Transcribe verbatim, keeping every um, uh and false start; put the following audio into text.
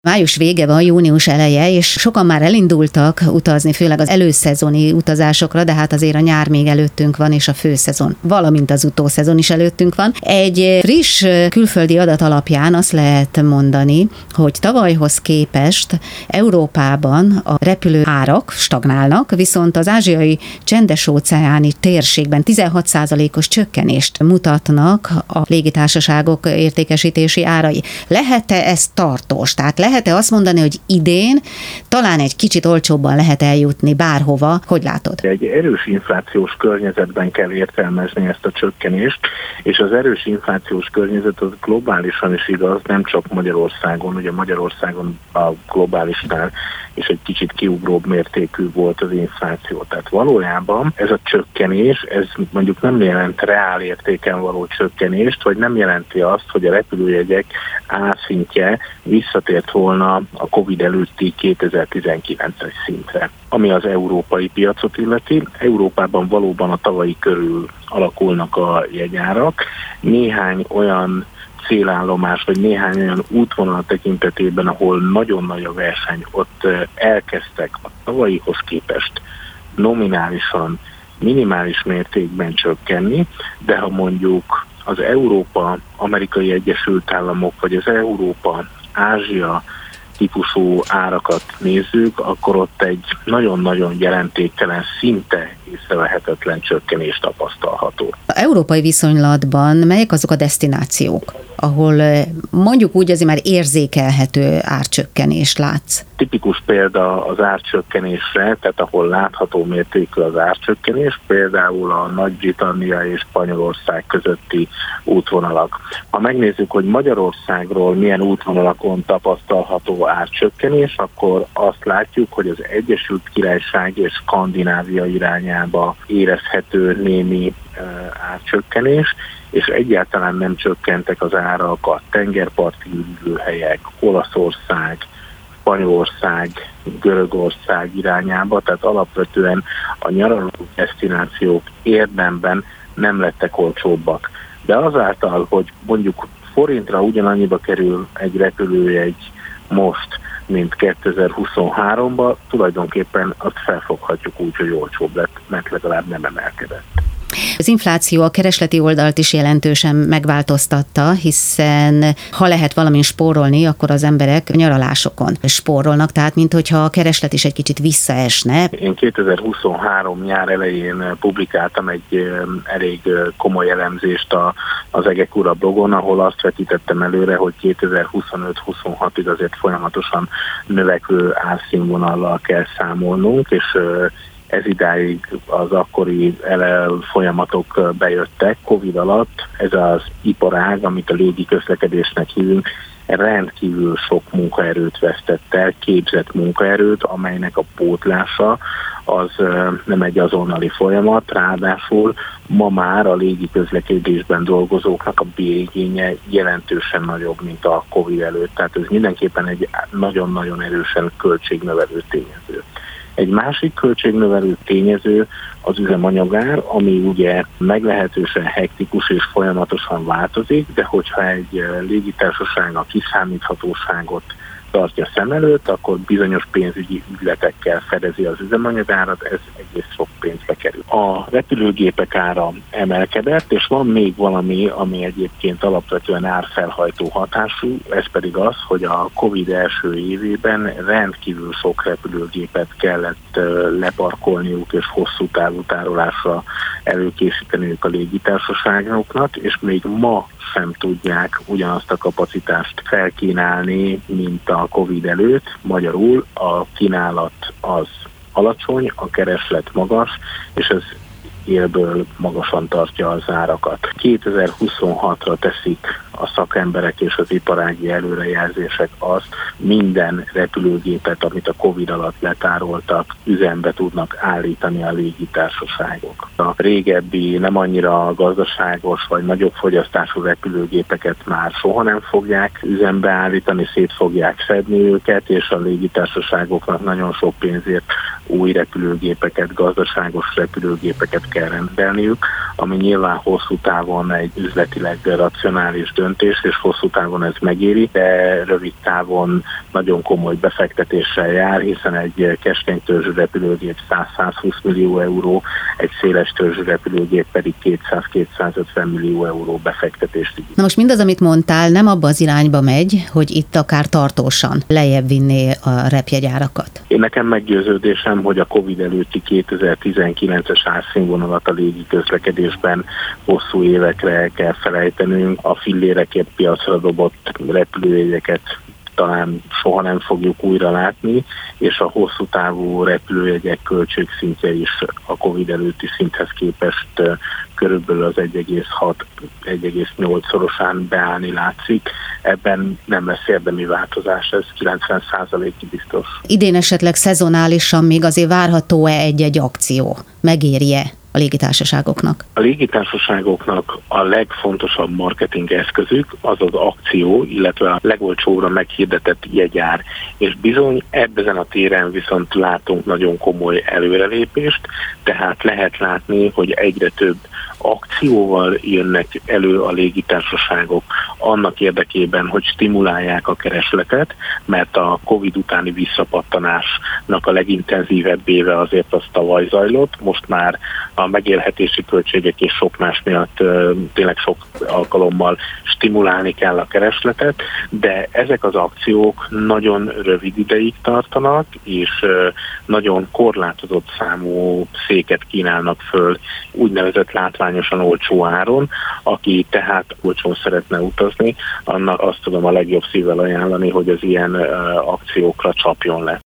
Május vége van, június eleje, és sokan már elindultak utazni, főleg az előszezoni utazásokra, de hát azért a nyár még előttünk van, és a főszezon, valamint az utószezon is előttünk van. Egy friss külföldi adat alapján azt lehet mondani, hogy tavalyhoz képest Európában a repülő árak stagnálnak, viszont az ázsiai csendes-óceáni térségben tizenhat százalékos csökkenést mutatnak a légitársaságok értékesítési árai. Lehet-e ez tartós? Tehát lehet-e azt mondani, hogy idén talán egy kicsit olcsóbban lehet eljutni bárhova? Hogy látod? Egy erős inflációs környezetben kell értelmezni ezt a csökkenést, és az erős inflációs környezet az globálisan is igaz, nem csak Magyarországon, ugye Magyarországon a globálisnál és egy kicsit kiugróbb mértékű volt az infláció. Tehát valójában ez a csökkenés, ez mondjuk nem jelent reál értéken való csökkenést, vagy nem jelenti azt, hogy a repülőjegyek árszintje visszatért volna a Covid előtti kétezer-tizenkilences szintre. Ami az európai piacot illeti, Európában valóban a tavalyi körül alakulnak a jegyárak. Néhány olyan célállomás, vagy néhány olyan útvonal tekintetében, ahol nagyon nagy a verseny, ott elkezdtek a tavalyihoz képest nominálisan, minimális mértékben csökkenni, de ha mondjuk az Európa-Amerikai Egyesült Államok, vagy az Európa-Ázsia típusú árakat nézzük, akkor ott egy nagyon-nagyon jelentéktelen, szinte észrevehetetlen csökkenés tapasztalható. A európai viszonylatban melyek azok a desztinációk, ahol mondjuk úgy azért már érzékelhető árcsökkenést látsz? Tipikus példa az árcsökkenésre, tehát ahol látható mértékű az árcsökkenés, például a Nagy-Britannia és Spanyolország közötti útvonalak. Ha megnézzük, hogy Magyarországról milyen útvonalakon tapasztalható árcsökkenés, akkor azt látjuk, hogy az Egyesült Királyság és Skandinávia irányába érezhető némi árcsökkenés, és egyáltalán nem csökkentek az árak a tengerparti ürülőhelyek, Olaszország, Spanyolország, Görögország irányába, tehát alapvetően a nyaraló desztinációk érdemben nem lettek olcsóbbak. De azáltal, hogy mondjuk forintra ugyanannyiba kerül egy repülőjegy most, mint kétezer-huszonháromban, tulajdonképpen azt felfoghatjuk úgy, hogy olcsóbb lett, mert legalább nem emelkedett. Az infláció a keresleti oldalt is jelentősen megváltoztatta, hiszen ha lehet valamin spórolni, akkor az emberek nyaralásokon spórolnak, tehát minthogyha a kereslet is egy kicsit visszaesne. Én kétezer-huszonhárom nyár elején publikáltam egy elég komoly elemzést az Egek Ura blogon, ahol azt vetítettem előre, hogy kétezer-huszonöt-huszonhatig azért folyamatosan növekvő árszínvonallal kell számolnunk, és ez idáig az akkori folyamatok bejöttek. Covid alatt ez az iparág, amit a légi közlekedésnek hívunk, rendkívül sok munkaerőt vesztett el, képzett munkaerőt, amelynek a pótlása az nem egy azonnali folyamat, ráadásul ma már a légi közlekedésben dolgozóknak a bérigénye jelentősen nagyobb, mint a Covid előtt. Tehát ez mindenképpen egy nagyon-nagyon erősen költségnövelő tényező. Egy másik költségnövelő tényező az üzemanyagár, ami ugye meglehetősen hektikus és folyamatosan változik, de hogyha egy légitársaság a kiszámíthatóságot tartja szem előtt, akkor bizonyos pénzügyi ügyletekkel fedezi az üzemanyagárat, ez egész sok pénzbe kerül. A repülőgépek ára emelkedett, és van még valami, ami egyébként alapvetően árfelhajtó hatású, ez pedig az, hogy a Covid első évében rendkívül sok repülőgépet kellett leparkolniuk és hosszú távú tárolásra előkészíteniük a légitársaságoknak, és még ma sem tudják ugyanazt a kapacitást felkínálni, mint a Covid előtt. Magyarul a kínálat az alacsony, a kereslet magas, és ez élből magasan tartja az árakat. kétezer-huszonhatra teszik a szakemberek és az iparági előrejelzések azt, minden repülőgépet, amit a Covid alatt letároltak, üzembe tudnak állítani a légitársaságok. A régebbi, nem annyira gazdaságos vagy nagyobb fogyasztású repülőgépeket már soha nem fogják üzembe állítani, szét fogják szedni őket, és a légitársaságoknak nagyon sok pénzért új repülőgépeket, gazdaságos repülőgépeket kell rendelniük, ami nyilván hosszú távon egy üzletileg racionális döntés, és hosszú távon ez megéri, de rövid távon nagyon komoly befektetéssel jár, hiszen egy keskeny törzsű repülőgép száz-százhúsz millió euró, egy széles törzsű repülőgép pedig kétszáz-kétszázötven millió euró befektetést igényel. Na most mindaz, amit mondtál, nem abba az irányba megy, hogy itt akár tartósan lejjebb vinné a repjegyárakat. Én nekem meggyőződésem, hogy a Covid előtti kétezer-tizenkilences árszínvonalat a légi közlekedésben hosszú évekre el kell felejtenünk. A fillérekért piacra dobott repülőjegyeket talán soha nem fogjuk újra látni, és a hosszú távú repülőjegyek költségszintje is a Covid előtti szinthez képest körülbelül az egy egész hat - egy egész nyolc szorosán beállni látszik. Ebben nem lesz érdemi változás, ez kilencven százalékig biztos. Idén esetleg szezonálisan még azért várható-e egy-egy akció? Megéri-e a légitársaságoknak? A légitársaságoknak a legfontosabb marketing eszközük az az akció, illetve a legolcsóbbra meghirdetett jegyár. És bizony ebben a téren viszont látunk nagyon komoly előrelépést, tehát lehet látni, hogy egyre több akcióval jönnek elő a légitársaságok annak érdekében, hogy stimulálják a keresletet, mert a Covid utáni visszapattanásnak a legintenzívebb éve azért az tavaly zajlott, most már a megélhetési költségek és sok más miatt tényleg sok alkalommal stimulálni kell a keresletet, de ezek az akciók nagyon rövid ideig tartanak, és nagyon korlátozott számú széket kínálnak föl úgynevezett látványosan olcsó áron. Aki tehát olcsón szeretne utazni, annak azt tudom a legjobb szívvel ajánlani, hogy az ilyen akciókra csapjon le.